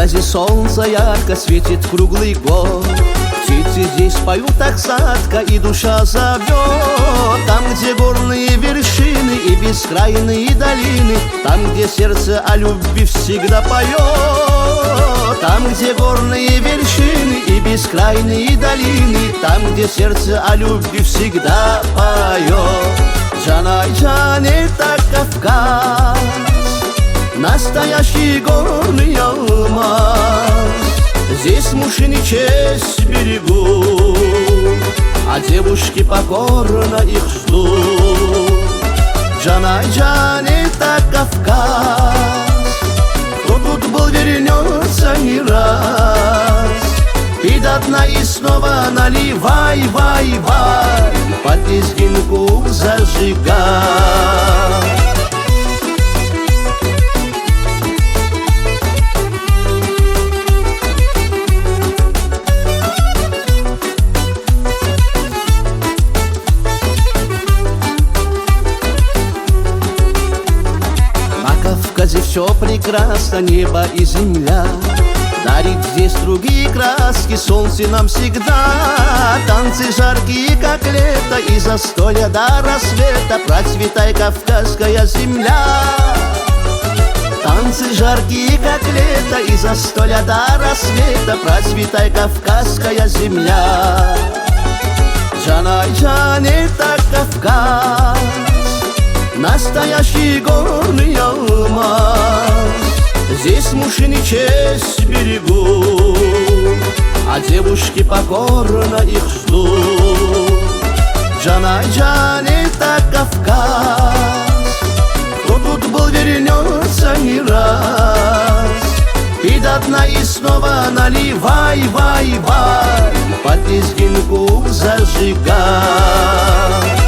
Кавказе солнце ярко светит круглый год. Птицы здесь поют так сладко, и душа зовет. Там, где горные вершины и бескрайние долины, там, где сердце о любви всегда поет. Там, где горные вершины и бескрайние долины, там, где сердце о любви всегда поет. Джанай-джан, это Кавказ, настоящий горный алмаз. Здесь мужчины честь берегут, а девушки покорно их ждут. Джанай-джан, это Кавказ, кто тут был, вернется не раз. И до дна и снова наливай, вай, вай, под лезгинку зажигай. На Кавказе все прекрасно, небо и земля. Дарит здесь другие краски, солнце нам всегда. Танцы жаркие, как лето, и застолья до рассвета. Процветай, кавказская земля. Танцы жаркие, как лето, и застолья до рассвета. Процветай, кавказская земля. Джанай-джан, это Кавказ, настоящий горный алмаз. Здесь мужчины честь берегут, а девушки покорно их ждут. Джанай-джан, это Кавказ, кто тут был, вернется не раз. И до дна и снова наливай, вай, вай, под лезгинку зажигай.